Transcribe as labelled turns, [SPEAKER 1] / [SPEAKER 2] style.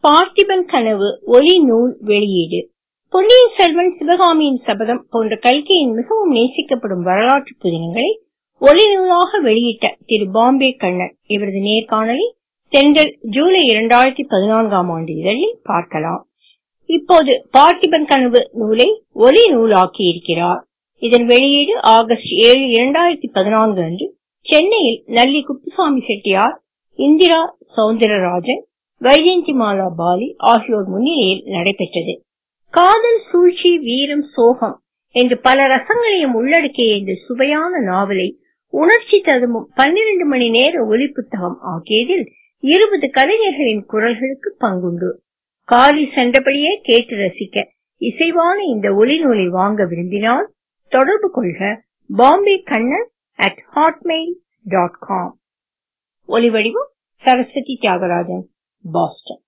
[SPEAKER 1] பார்த்திபன் கனவு ஒலி நூல் வெளியீடு. பொன்னியின் செல்வன், சிவகாமியின் சபதம் போன்ற கல்கியின் மிகவும் நேசிக்கப்படும் வரலாற்று புதினங்களை ஒலி நூலாக வெளியிட்ட திரு பாம்பே கண்ணன் இவரது நேர்காணலை தென்றல் ஜூலை 2014 இதழில் பார்க்கலாம். இப்போது பார்த்திபன் கனவு நூலை ஒலி நூலாக்கி இருக்கிறார். இதன் வெளியீடு ஆகஸ்ட் 7, 2014 அன்று சென்னையில் நல்லி குப்புசாமி செட்டியார், இந்திரா சௌந்தரராஜன், வைஜெயந்திமாலா பாலி ஆகியோர் முன்னிலையில் நடைபெற்றது. காதல், சூழ்ச்சி, வீரம், சோகம் என்று பல ரசங்களையும் உள்ளடக்கிய இந்த சுவையான நாவலை உணர்ச்சி ததும்பும் 12 மணி நேர ஒலி புத்தகம் ஆகியதில் 20 கலைஞர்களின் குரல்களுக்கு பங்குண்டு. காலில் சென்றபடியே கேட்டு ரசிக்க இசைவான இந்த ஒலி நூலை வாங்க விரும்பினால் தொடர்பு கொள்க. bombekkannan@hotmail.com. ஒலிவடிவம் சரஸ்வதி தியாகராஜன், பாஸ்டன்.